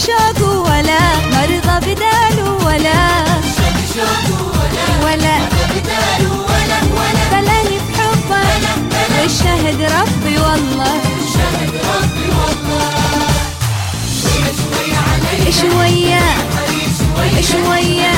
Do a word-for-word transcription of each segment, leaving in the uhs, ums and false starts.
شوق ولا مرضى بداله ولا ولا بلاني بحبه والشهد ربي والله شوية شوية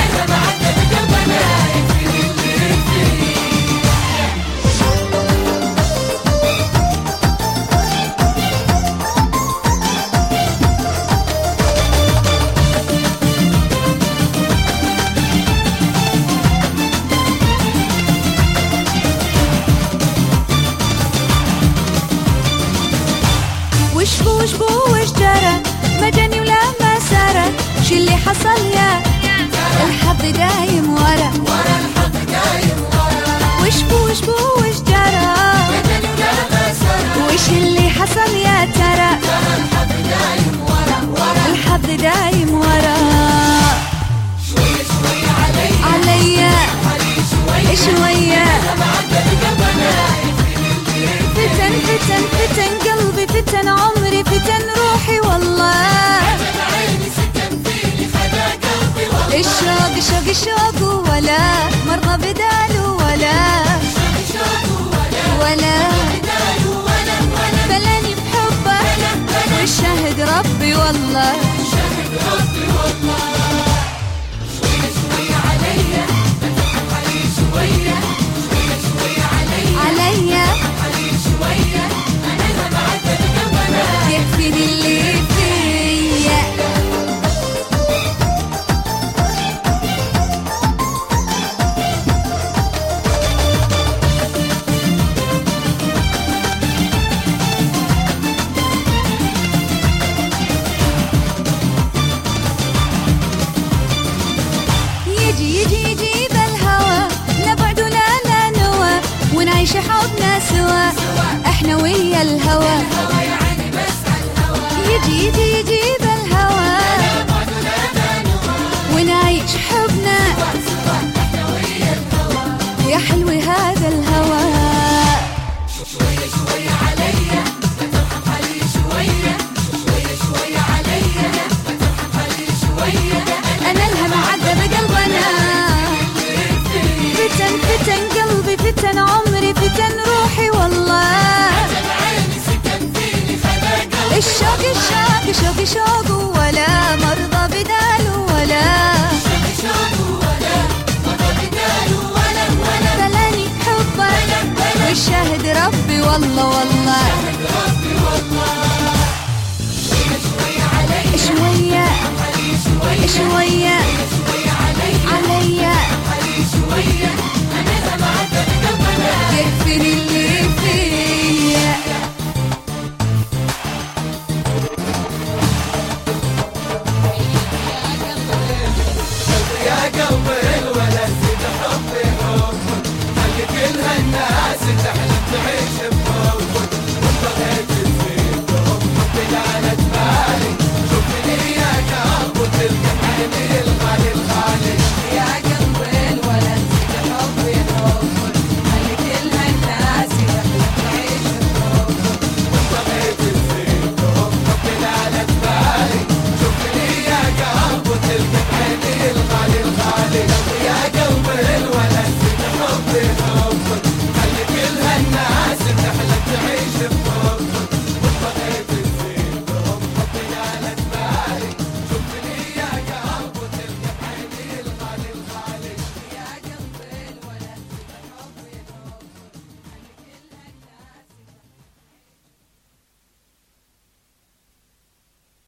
وشبو وشبو وش جرى ما جاني ولا ما سرى شي اللي حصل يا الحظ دايم ورا وشبو وشبو وش جرى وش اللي حصل يا ترى الحظ دايم ورا عليا شوية فتن فتن فتن قلبي فتن عمري فتن روحي والله الشوق شوق شوق ولا مرة بداله ولا ولا بلاني بحبه والشهد ربي والله عليا يكفيني اللي فيا يجي يجي يجي بالهوى نبعد ولا لا نوى ونعيش حبنا سوا احنا ويا الهوى يجي يجي يجي بالهوى ونعيش حبنا يا حلو هذا الهوى شوية شوية عليا بتضحك علي شوية شوية شوية عليا بتضحك علي شوية أنا الهم عذب قلبنا فتن فتن قلبي فتن عمري فتن روحي والله الشوق الشوق شوق شوق ولا مرضى بداله ولا بلاني بحبه والشهد ربي والله والله شوية شوية عليا يكفيني اللي فيا يا قلبي الولد زيد حبي حب خلي كل هالناس تحلم تعيش